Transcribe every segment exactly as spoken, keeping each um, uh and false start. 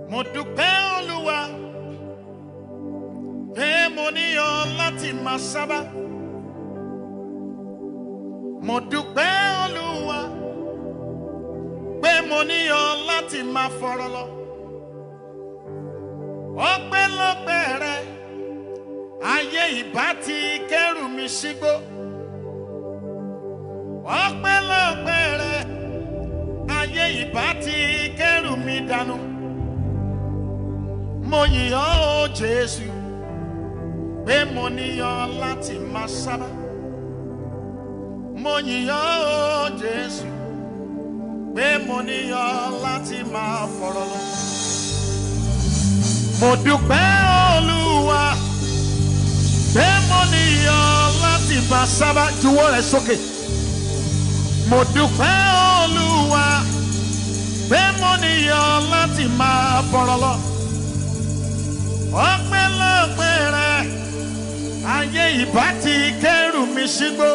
Mo dúpẹ́ Olúwa pé mo ní ọ láti máa sábà. Mo dúpẹ́ Olúwa pé mo ní ọ láti máa fọ̀rọ̀ lọ. Ọpẹ́lọpẹ́ rẹ ayé ìbá ti kẹ́rù mi sígbó. Ọpẹ́lọpẹ́ rẹ ayé ìbá ti kẹ́rù mi dànù. Mo yìn ọ́ o Jésù pé mo ní ọ láti máa sábà. Mo yìn ọ́ o Jésù pé mo ní ọ láti máa fọ̀rọ̀ lọ. Mo dúpẹ́ Olúwa pé mo ní ọ láti máa sábà. Juwọ́ rẹ̀ sókè. Mo dúpẹ́ Olúwa pé mo ní ọ láti máa fọ̀rọ̀ lọ. Ọpẹ́lọpẹ́ rẹ ayé ìbá ti kẹ́rù mi sígbó.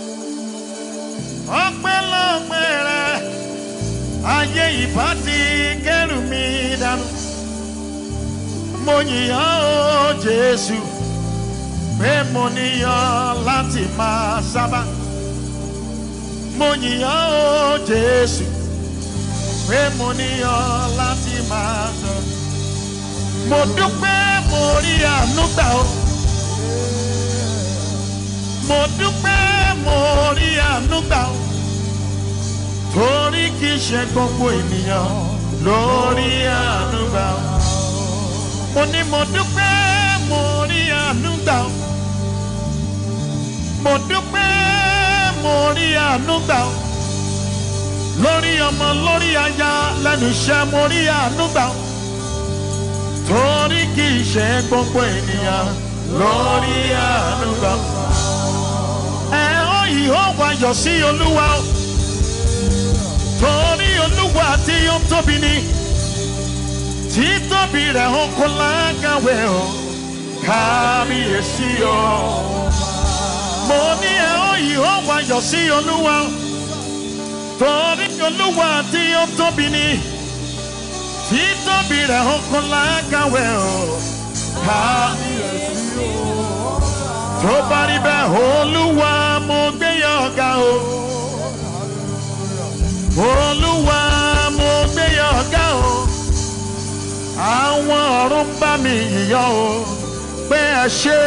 Ọpẹ́lọpẹ́ rẹ ayé ìbá ti kẹ́rù mi dànù. Mo yìn ọ́ o Jésù pé mo ní ọ láti máa sábà. Mo yìn ọ́ o Jésù pé mo ní ọ láti máa sọ̀rọ̀. Mo dúpẹ́ mo rí àánú gbà o. Mo dúpẹ́ mo rí àánú gbà o. Torí kìí ṣe gbogbo ènìyàn ló rí àánú gbà o. Mo ní mo dúpẹ́ mo rí àánú gbà o. Mo dúpẹ́ mo rí àánú gbà o. Lórí ọmọ lórí aya lẹ́nu iṣẹ́ mo rí àánú gbà o. Torí kìí ṣe gbogbo ènìyàn lórí àánú gbà. Ẹ ó yìí ó wáyọ̀ sí Olúwa o. Torí Olúwa tí ó tóbi ni. Títóbi rẹ̀ ó kò lákàwé o. Kábíyèsí o. Mo ní ẹ ó yìí ó wáyọ̀ sí Olúwa o. Torí Olúwa tí ó tóbi ni. Títóbi rẹ̀ ó kò lákàwé o. Kábíyèsí o. Tó bá rí bẹ́ẹ̀ Olúwa mo gbé yọ ọ̀gá o. Olúwa mo gbé yọ ọ̀gá o. Àwọn ọ̀run bá mi yọ̀ o. Pé ẹ ṣé.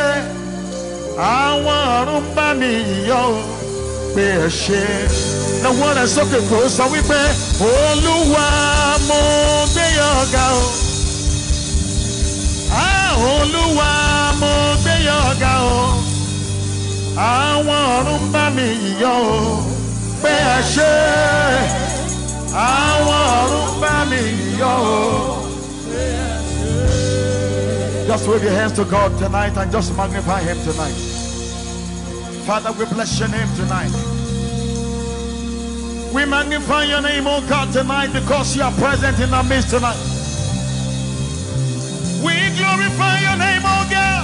Àwọn ọ̀run bá mi yọ̀ o. Pé ẹ ṣé. Ẹ̀wọ̀n rẹ̀ sókè kò sọ wípé Olúwa mo gbé yọ ọ̀gá o. Ah, Olúwa mo gbé yọ ọ̀gá o. Àwọn ọ̀run bá mi yọ̀ o. Pé ẹ ṣé. Àwọn ọ̀run bá mi yọ̀ o. Just wave your hands to God tonight and just magnify Him tonight. Father, we bless your name tonight. We magnify your name, oh God, tonight because you are present in our midst tonight. We glorify your name, oh God.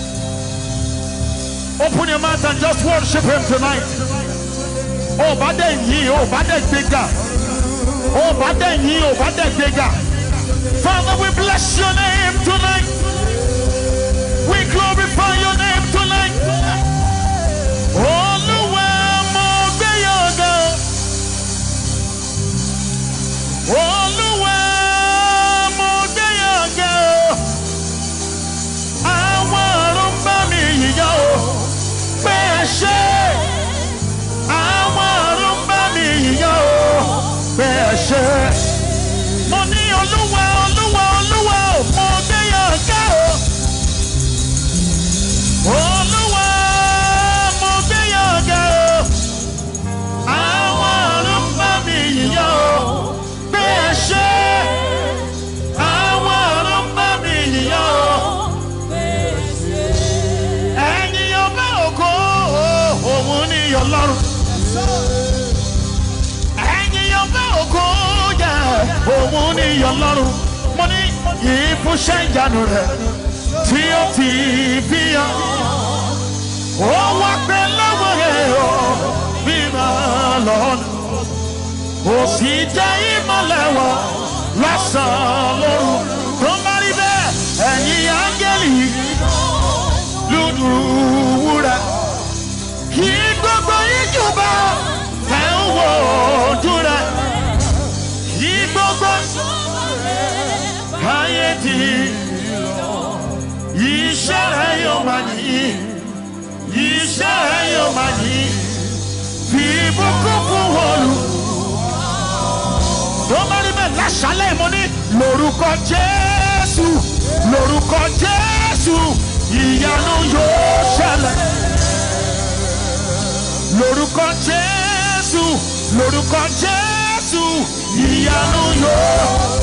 Open your mouth and just worship Him tonight. Oh, bade yi, oh, bade bigger. Oh, bade yi, oh, bade bigger. Father, we bless your name tonight. We glorify your name tonight. Olúwa mo gbé yọ ọ̀gá o. Olúwa mo gbé yọ ọ̀gá o. Àwọn ọ̀run bá mi yọ̀ o. Pé ẹ ṣé. Àwọn ọ̀run bá mi yọ̀ o. Pé ẹ ṣé. Mo ní Olúwa Olúwa Olúwa o. Mo gbé yọ ọ̀gá o. Olúwa mo gbé yọ ọ̀gá o. Àwọn ọ̀run bá mi yọ̀ o. Pé ẹ ṣé. Àwọn ọ̀run bá mi yọ̀ o. Ẹ̀yin ọba ògo òun ni Ọlọ́run. Ẹ̀yin ọba ògo yẹ òun ni Ọlọ́run. Mo ní yìí fún iṣẹ́ ìyanu rẹ̀ tí ó ti fi hàn. Ó wá pé lọ́wọ́ rẹ̀ o bí máa lọ́nà. Ó sì jẹ́ ìmọ̀lẹ̀ wọn lọ́sàn-án lóru. ti iṣẹ́ rẹ̀ yóò máa yìn iṣẹ́ rẹ̀ yóò máa yìn fi ìbùkún fún wọlú. tó bá rí bẹ́ẹ̀ láṣálẹ̀ mo ní lórúkọ Jésù lórúkọ Jésù ìyanu yóò ṣẹlẹ̀. lórúkọ Jésù lórúkọ Jésù ìyanu yóò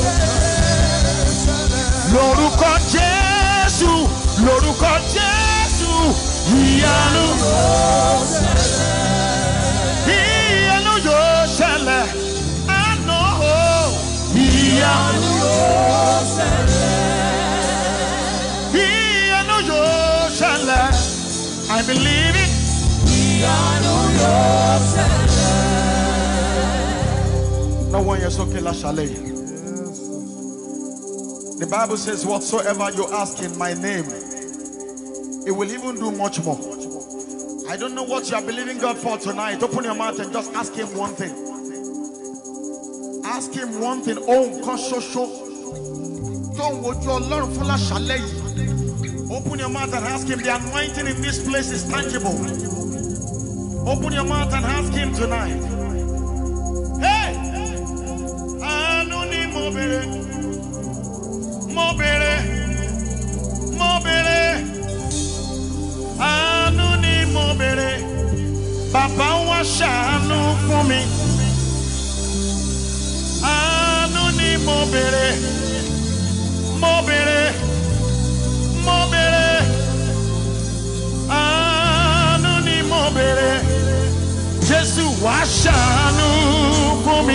lórúkọ Jésù lórúkọ Jésù ìyanu ìyanu yóò ṣẹlẹ̀. àná ìyanu yóò ṣẹlẹ̀ ìyanu yóò ṣẹlẹ̀. I believe it. ìyanu yóò ṣẹlẹ̀. No one is okay, la chalet. The Bible says, whatsoever you ask in my name, it will even do much more. I don't know what you are believing God for tonight. Open your mouth and just ask him one thing. Ask him one thing. Oh, Kosho. Don't what you learn for la chalet. Open your mouth and ask him. The anointing in this place is tangible. Open your mouth and ask him tonight. Hey! Anuni mobile. Mobile, mobile, anuni mobile. Baba wa ṣàánú fún mi. Anuni mobile, mobile, mobile. Anuni mobile. Jésù wa ṣàánú fún mi.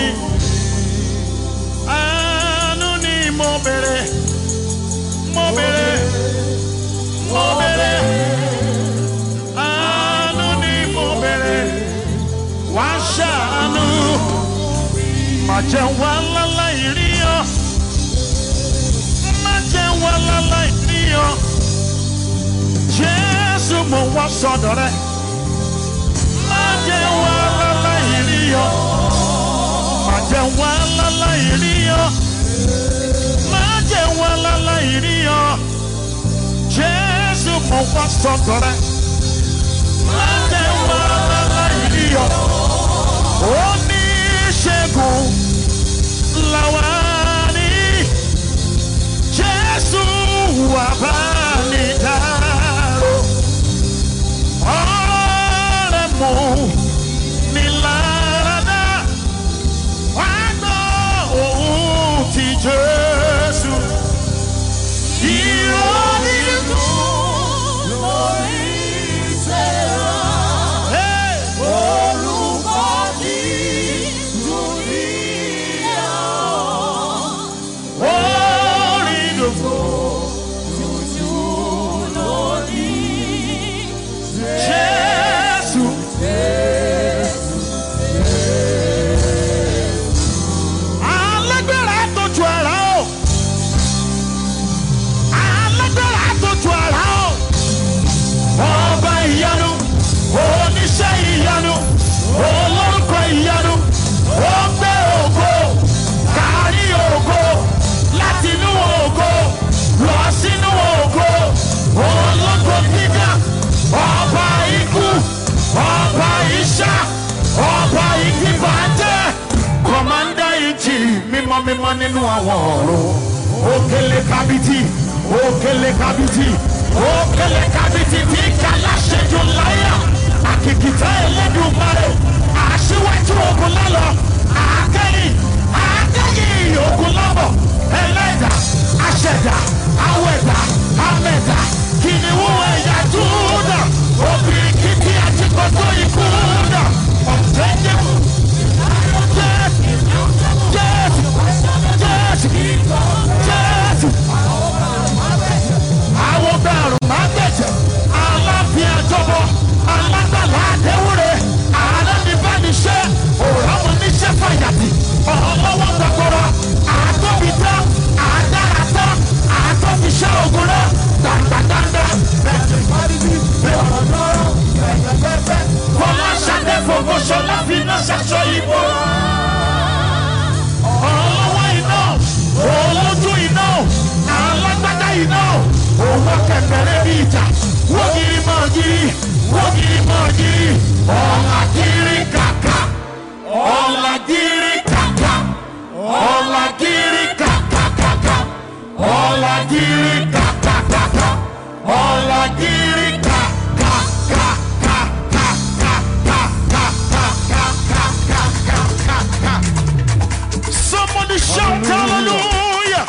Anuni mobile. Mobile, mobile, anuni mobile, washanu, majewala la iriyo, majewala la iriyo, Jésù mo wá sọ́dọ̀ rẹ̀, majewala la iriyo, majewala la iriyo. Wala la iriyo, Jésù mo wá sọ́dọ̀ rẹ̀. Májè wala la iriyo, oníṣègùn làwa ni. Jésù wá bá mi dárò, ọ̀rọ̀ rẹ̀ mú mi lára dá. Wá gbọ́ ohùn ti Jésù. Mímọ́ nínú àwọn ọ̀run, òkèlè kábítì, òkèlè kábítì, òkèlè kábítì tí kàlá ṣẹ́jú láyà, àkìkìtà Ẹlẹ́dùmarè, aṣíwájú ogun lálọ́, àkẹ́yìn, àkẹ́yìn ogun lábọ̀, ẹlẹ́dà, aṣẹ̀dá, awẹ̀dá, amẹ̀dá, kìnìún ẹ̀yà Júdà, obìnrin kìtì àti gbogbo ikú dà, ọ̀tẹ́jẹ̀mú. Jésù, àwọn bẹ̀rù máa ń gbẹ̀jẹ̀, aláfíà jọ̀bọ̀, alágbàlá àdéhùrè, ààrẹ ní bá ní ṣe, òràmù níṣẹ́ fàyàtì, Olagiri ka ka ka ka. Olagiri ka ka ka ka ka ka ka ka ka ka ka ka. Somebody shout hallelujah.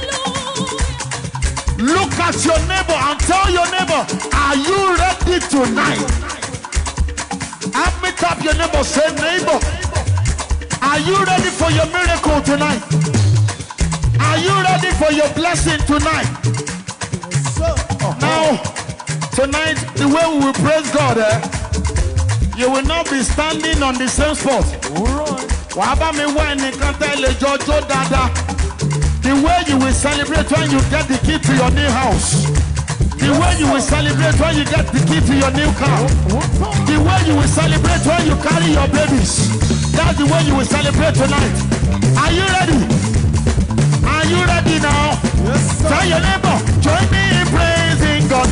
Look at your neighbor and tell your neighbor, are you ready tonight? Help me tap your neighbor, say neighbor, are you ready for your miracle tonight? Are you ready for your blessing tonight? Now, tonight, the way we will praise God, eh, you will not be standing on the same spot. The way you will celebrate when you get the key to your new house. The way you will celebrate when you get the key to your new car. The way you will celebrate when you carry your babies. That's the way you will celebrate tonight. Are you ready? Are you ready now? Yes, sir. Tell your neighbor, join me in praising God.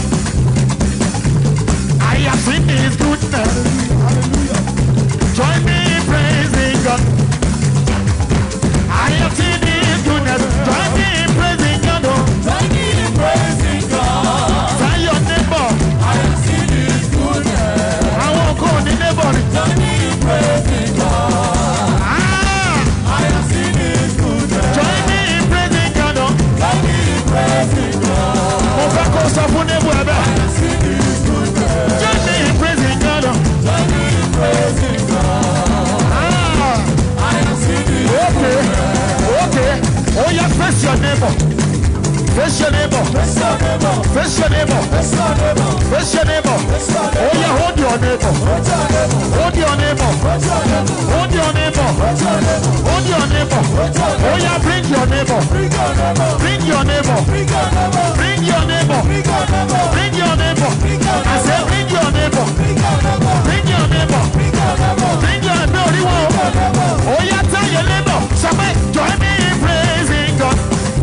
I have seen His goodness. Hallelujah. Join me in praising God. I have seen His goodness. Join me in praising God. Join me in praising God. Tell your neighbor, I have seen His goodness. I won't go the neighbor. Join me in praising God. Ah, I have seen His goodness. Join me in praising God. Join me in praising God. I have seen His goodness. Join me in praising God. Join me in praising God. Ah, I have seen His goodness. Okay, oh yeah, face your neighbor. Face your neighbor. Face your neighbor. Face your neighbor. Face your neighbor. Oh yeah, hold your neighbor. Hold your neighbor. Hold your neighbor. Hold your neighbor. Oh yeah, bring your neighbor. Bring your neighbor. Bring your neighbor. Bring your neighbor. I say bring your neighbor. Bring your neighbor. Bring your neighbor. Oh yeah, tell your neighbor. Somebody join me in praising God.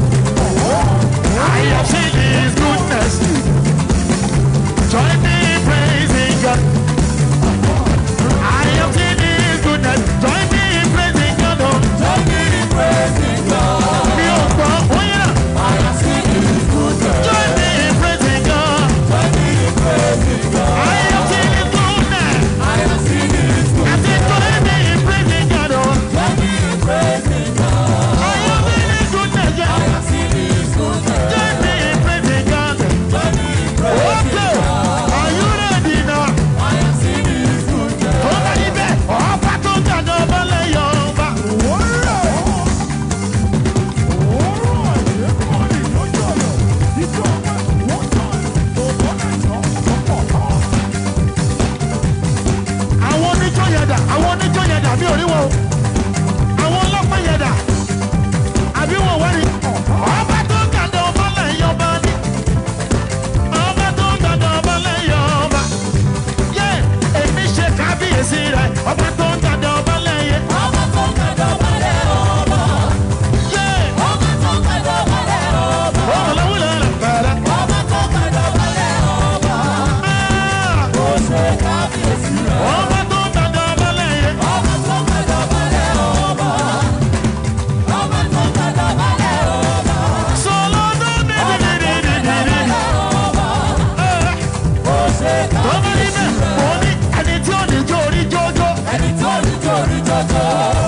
I have seen His goodness. Join me in praising God. I have seen His goodness. Join me in praising God. Join me in praising God. Oh yeah. I have seen His goodness. Join me in praising God. Join me in praising God. I have seen His goodness. I have seen His goodness. I said join me in praising God. Join me in praising God. I have seen His goodness. I have seen His goodness. Join me in praising God. Join me in praising God. Are you ready now? I have seen His goodness. Hold on, Ibe. Oh, Pato Jado Bale Yoba. Àwọn oníjó yẹ̀dà, àwọn oníjó yẹ̀dà bí oríwọ̀. Àwọn ọlọ́pàá yẹ̀dà. Àbí wọ́n wá rí. Ọba tó ń gàdọ̀ ọba lẹ́yìn ọba ní. Ọba tó ń gàdọ̀ ọba lẹ́yìn ọba. Yé èmi ṣe kábíyèsí rẹ̀. Ọba tó ń gàdọ̀ ọba lẹ́yìn. Ọba tó ń gàdọ̀ ọba lẹ́yìn ọba. Yé ọba tó ń gàdọ̀ ọba lẹ́yìn ọba. Ọba lọ́wọ́ lọ́wọ́ fẹ́rẹ́. Ọba tó ń gàdọ̀ ọba lẹ́yìn ọba. Ó ṣe kábíyèsí rẹ̀. Ọba tó ń gàdọ̀ ọba lẹ́yìn. Ọba tó ń gàdọ̀ ọba lẹ́yìn ọba. Ọba tó ń gàdọ̀ ọba lẹ́yìn ọba. Sọlá tó ń bí bí bí bí bí bí. Ó ṣe kábíyèsí rẹ̀. Mo ní ẹni tí ò ní jó orí jójó. Ẹni tí ò ní jó orí jójó.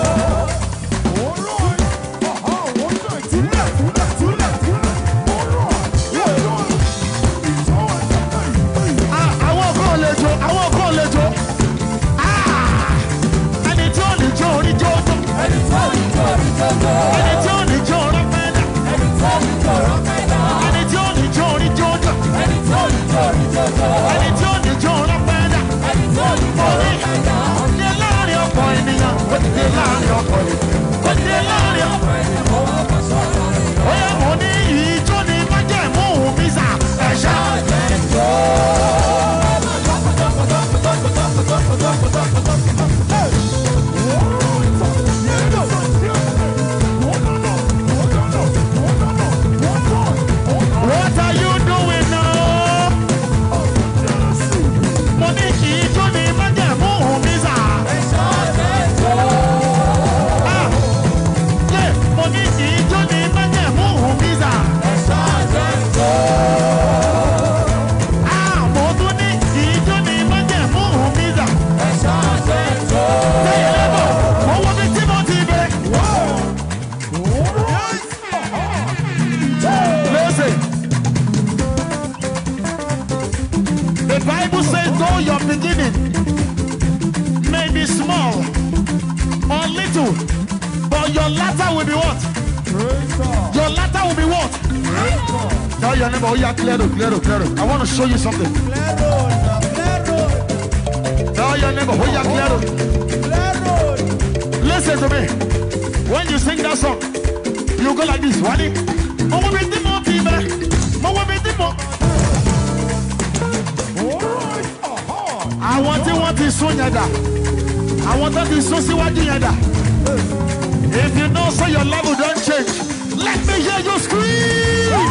Ah, àwọn kan lè jó, àwọn kan lè jó. Ah, ẹni tí ò ní jó orí jójó. Ẹni tí ò ní jó orí jójó. Ẹni tí ò ní jó ọ̀rọ̀ pẹ́ẹ́dà. Ẹni tí ò ní jó ọ̀rọ̀ pẹ́ẹ́dà. Ẹni tí ò ní jó orí jójó. Ẹni tí ò ní jó orí jójó. Ẹni tí ò ní jó ọ̀rọ̀ pẹ́ẹ́dà. Ẹni tí ò ní jó ọ̀rọ̀ pẹ́ẹ́dà. Ó dé láàrin ọ̀pọ̀ ènìyàn. Ó dé láàrin ọ̀pọ̀ ènìyàn. Ó dé láàrin ọ̀pọ̀ ènìyàn. Ó yẹ mo ní ìjó ni májẹ̀mú mi sà. Ẹ̀ṣá jẹ́ jó. What are you doing now? Mo ní ìjó ni májẹ̀mú mi sà. Ẹ̀ṣá jẹ́ jó. Ah, yeah, mo ní ìjó ni májẹ̀mú mi sà. Ẹ̀ṣá jẹ́ beginning may be small or little, but your latter will be what? Your latter will be what? Tell your neighbor, oh yeah, clear road, clear road, clear road. I want to show you something. Clear road, clear road. Tell your neighbor, oh yeah, clear road. Clear road. Listen to me. When you sing that song, you go like this. Wadi. I want you want to soon yada. I want to so see what you yada. If you know so your level don't change, let me hear you scream.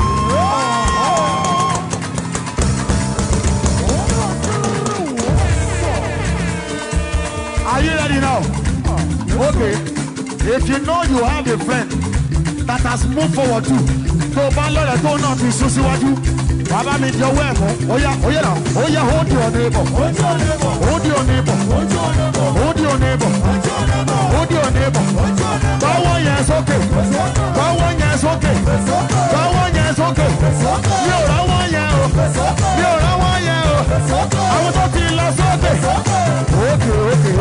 Are you ready now? Okay. If you know you have a friend that has moved forward too, so Balo that don't know to so see what you. Baba me your way. Oh yeah, oh yeah now. Oh yeah, hold your neighbor. Hold your neighbor. Hold your neighbor. Hold your neighbor. Hold your neighbor. Go on, yes, okay. Go on, yes, okay. Go on, yes, okay. You don't want you. You don't want you. I want to feel lost, okay. Okay,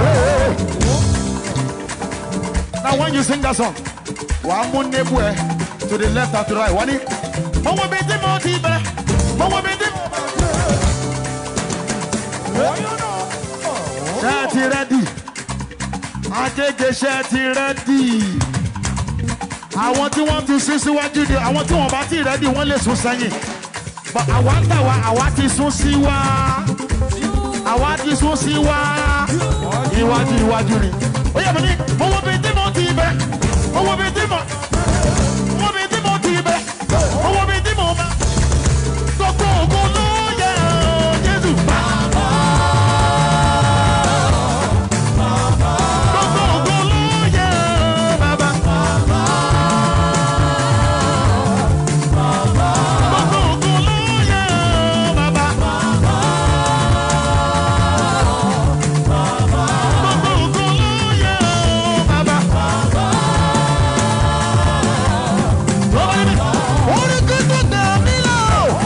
okay. Now when you sing that song, one more neighbor to the left or to the right. One. One more bit more deeper. Shetty ready. Akeke Shetty ready. I want to want to see what you do. I want to want to ready one less who's saying. But I want to I want to see what I want to see what you want to what you need. Oh yeah, money. More bit more deeper. More bit more. More bit more deeper. More bit more. Go go go no yeah, Jesus. Mama, mama. Go go go no yeah, Baba. Mama, mama. Go go go no yeah, Baba. Mama, mama. Go go go no yeah, Baba. Mama. What a good one now, Milo.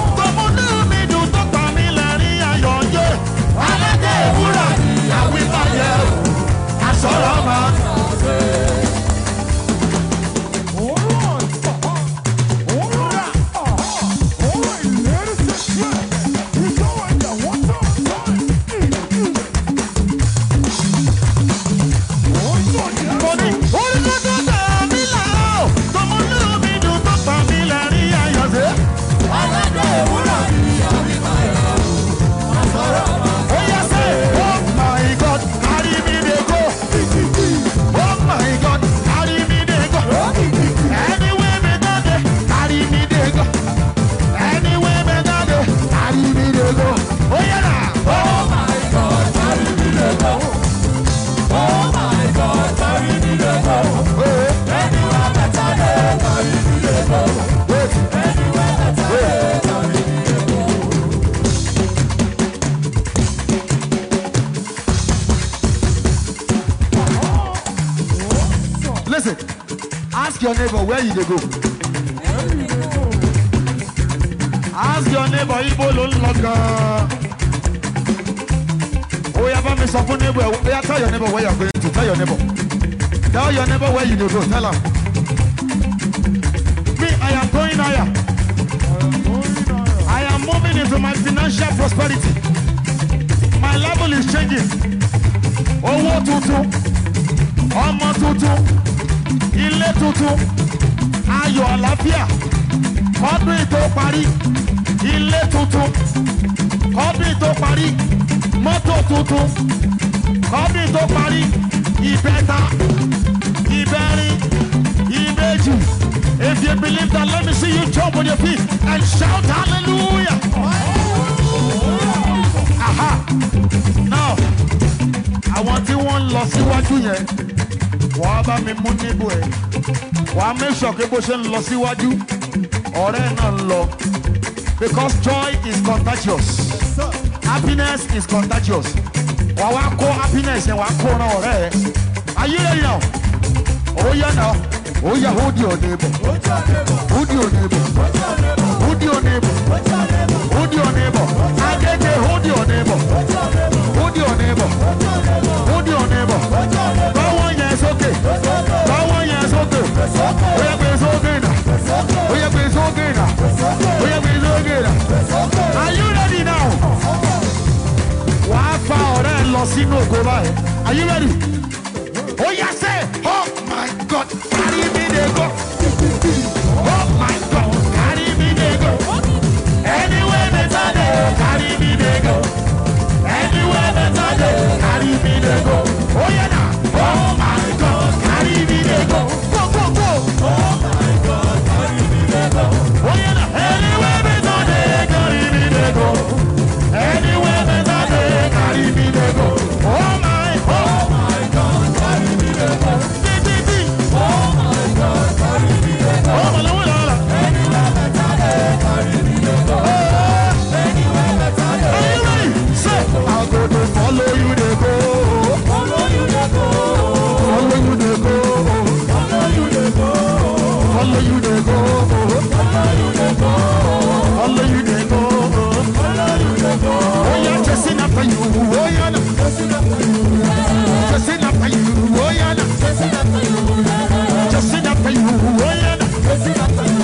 Listen, ask your neighbor where you dey go. Ask your neighbor Ibo lo nloga. Oh yeah, but me support neighbor. Oh yeah, tell your neighbor where you are going to. Tell your neighbor. Tell your neighbor where you dey go. Tell him. Me, I am going higher. I am moving into my financial prosperity. My level is changing. Owó tuntun, ọmọ tuntun, ilé tuntun, ayọ̀ àlàáfíà, ọdún ìtò parí, ilé tuntun, ọdún ìtò parí, mọ́tò tuntun, ọdún ìtò parí, ìbẹ́ta, ìbẹ́rin, ìbejì. If you believe that, let me see you jump on your feet and shout hallelujah. Aha. Now, I want you one lọ síwájú yẹn. Wàá bá mi mú níbò ẹ̀. Wàá make sure pé bó ṣe ń lọ síwájú, ọ̀rẹ́ náà ń lọ. Because joy is contagious. Happiness is contagious. Wàá wá kó happiness yẹn, wàá kó ọ̀rẹ́ ọ̀rẹ́ ẹ̀. Are you ready now? Oh yeah now. Oh yeah, hold your neighbor. Hold your neighbor. Hold your neighbor. Hold your neighbor. Agege, hold your neighbor. Hold Oya gbé sókè náà. Oya gbé sókè náà. Oya gbé sókè náà. Are you ready now? Wàá fa ọ̀rẹ́ lọ sínú ògo báyìí. Are you ready? Oya say, oh my God, carry me dey go. Oh my God, carry me dey go. Anywhere better dey, carry me dey go. Anywhere better dey, carry me dey go. Oya na, oh my God, carry me dey go. Go go go. Oh my God, carry me dey go. Oya na, anywhere better dey, carry me dey go. Anywhere better dey, carry me dey go. Oh my, oh my God, carry me dey go. Di di di. Oh my God, carry me dey go. Oh my Lord, anywhere better dey, carry me dey go. Anywhere better dey. Are you ready? Say, I'll go to follow you dey go. Follow you dey go. Follow you dey go. Follow you dey go. Follow you dey go. Follow you dey go. Follow you dey go. Follow you dey go. Oh yeah, chasing after you. Oh yeah, chasing after you. Chasing after you. Oh yeah, chasing after you. Chasing after you. Oh yeah, chasing after you.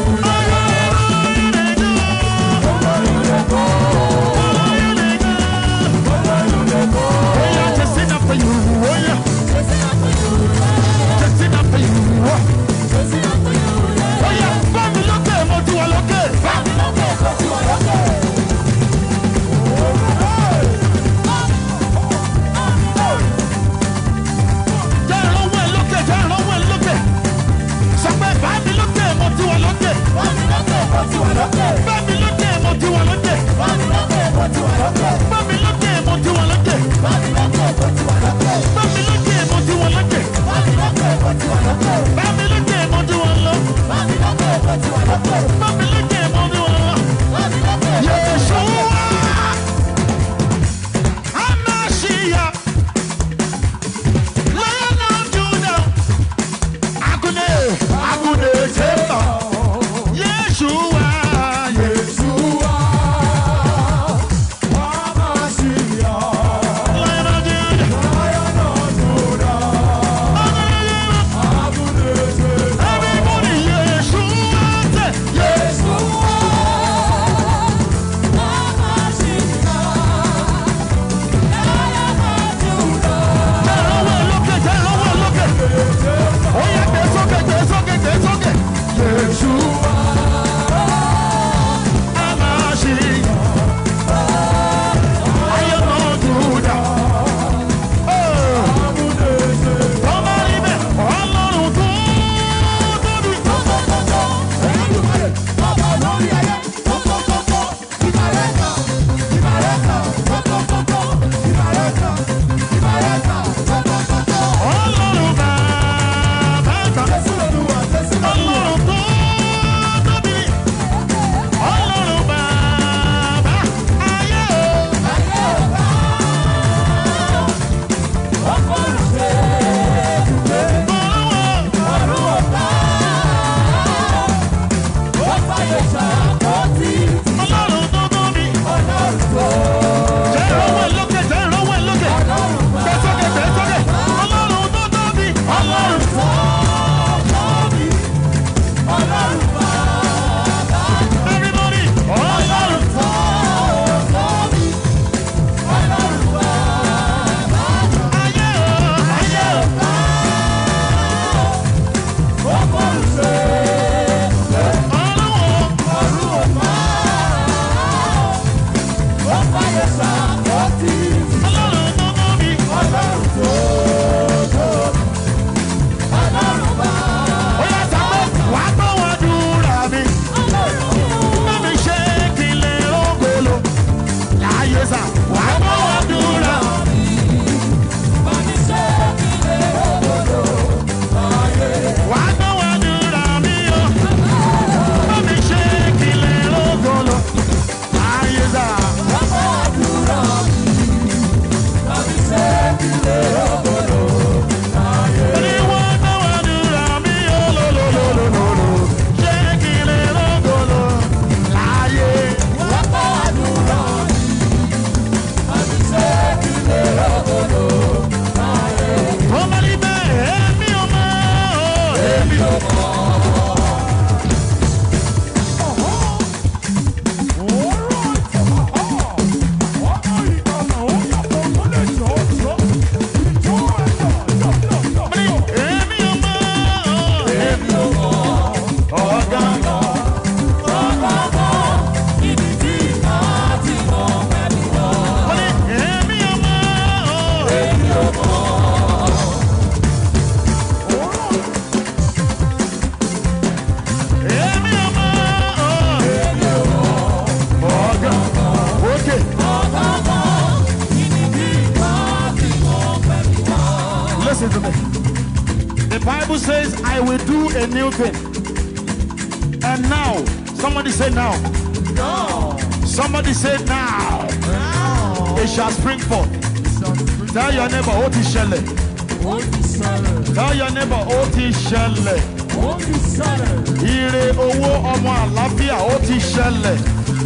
listen to me. The Bible says, I will do a new thing. And now, somebody say now. No. Somebody say now. Now. It shall spring forth. Tell your neighbor, Oti Shelle. Oti Shelle. Tell your neighbor, Oti Shelle. Oti Shelle. Ire owo ọmọ àlàáfíà, Oti Shelle.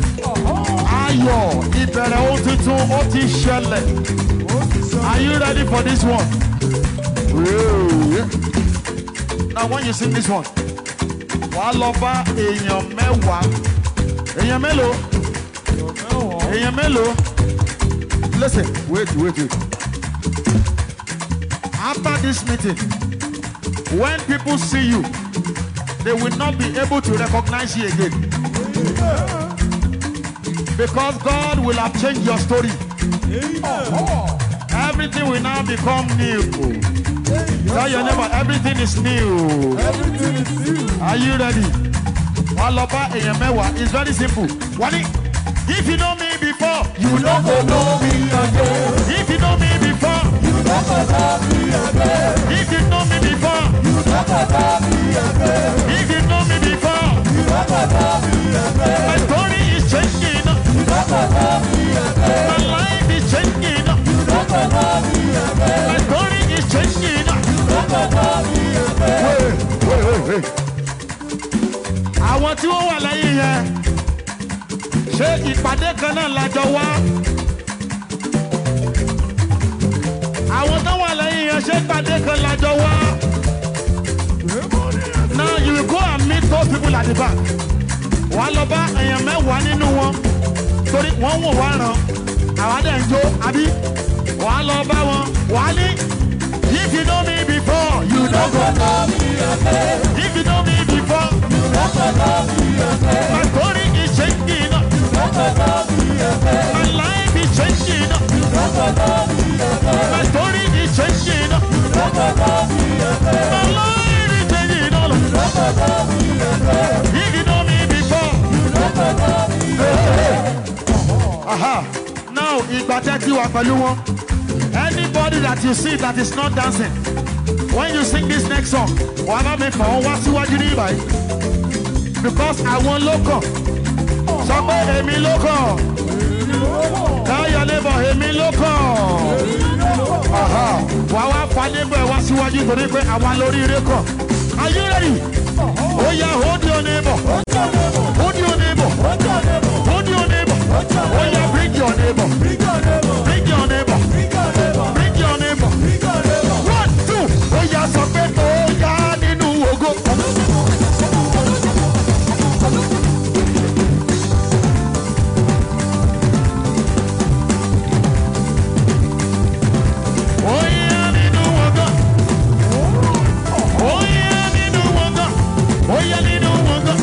Ayọ̀ ìbẹ̀rẹ̀ ohun tuntun, Oti Shelle. Are you ready for this one? Now when you sing this one, wàá lọ bá èèyàn mẹ́wàá. Èèyàn mélòó? Èèyàn mélòó? Listen, wait, wait, wait. After this meeting, when people see you, they will not be able to recognize you again. Because God will have changed your story. Everything will now become new. Tell your neighbor, everything is new. Everything is new. Are you ready? Waloba Eyemewa is very simple. Wani, if you know me before, You don't go know me again. if you know me before, You don't go know me again. if you know me before, You don't go know me again. if you know me before, You don't go know me again. my story is changing. You don't go know me again. My life is changing. You don't go know me again. My story is changing. You don't go know me again. Wait, wait, wait, wait. Àwọn tí wọ́n wà láyé yẹn, ṣé ìpàdé kan náà lájọ wá? Àwọn tó wà láyé yẹn, ṣé ìpàdé kan lájọ wá? Now you will go and meet those people at the back. Wà á lọ bá èèyàn mẹ́wàá nínú wọn. Torí wọ́n wò wá ràn. Àwa dẹ̀ ń jó, àbí? Wà á lọ bá wọn. Wà á ní. If you know me before, you You don't go know me again. If you know me before, You don't go know me again. my story is changing. You don't go know me again. My life is changing. You don't go know me again. My story is changing. You don't go know me again. My life is changing. You don't go know me again. If you know me before, You don't go know me again. aha. Now, ìgbà tẹ́ kí wà pẹ̀lú wọn. Anybody that you see that is not dancing, when you sing this next song, wàá bá mi fà wọ́n wá síwájú ní ìbàyí. Because àwọn ló kàn. Sọ pé èmi ló kàn. Tell your neighbor, èmi ló kàn. Aha. Wà wá fa neighbor ẹ̀ wá síwájú torí pé àwọn olóríire kàn. Are you ready? Oh yeah, hold your neighbor. Hold your neighbor. Hold your neighbor. Oh yeah, bring your neighbor. Bring your neighbor. Bring your neighbor. Bring your neighbor. Bring your neighbor. Bring your neighbor. One, two. Oh yeah, sọ pé ó yá nínú ògo. Ó yá nínú ògo. Ó yá nínú ògo. Ó yá nínú ògo.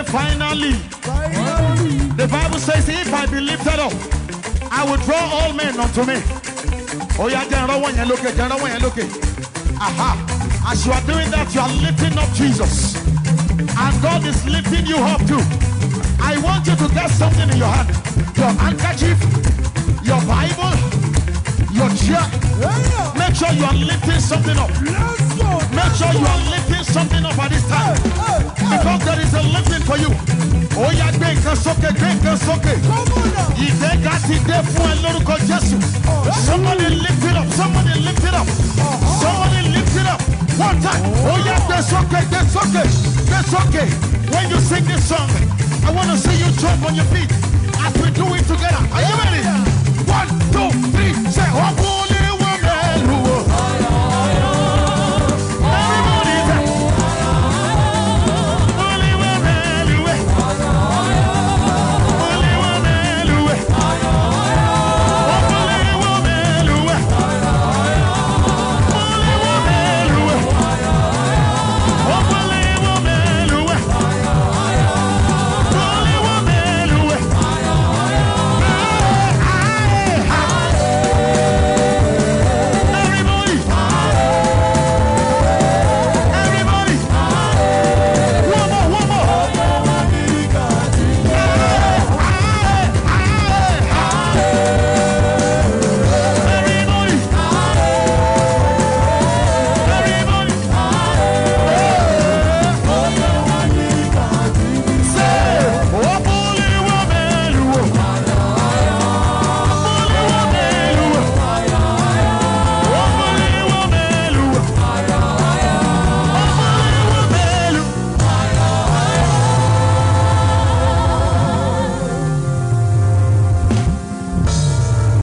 Say finally. Finally. The Bible says, if I be lifted up, I will draw all men unto me. Oh yeah, general one you look at, general one you look at. Aha. As you are doing that, you are lifting up Jesus. And God is lifting you up too. I want you to get something in your hand. Your handkerchief, your Bible, your chair. Yeah. Make sure you are lifting something up. Let's go. Make sure you are lifting something up at this time. Because there is a lifting for you. Oh yeah, big and soke, big and soke. Come on now. If they got it there for a little God Jesus. Somebody lift it up. Somebody lift it up. Somebody lift it up. One time. Oh yeah, that's okay. That's okay. That's okay. When you sing this song, I want to see you jump on your feet as we do it together. Are you ready?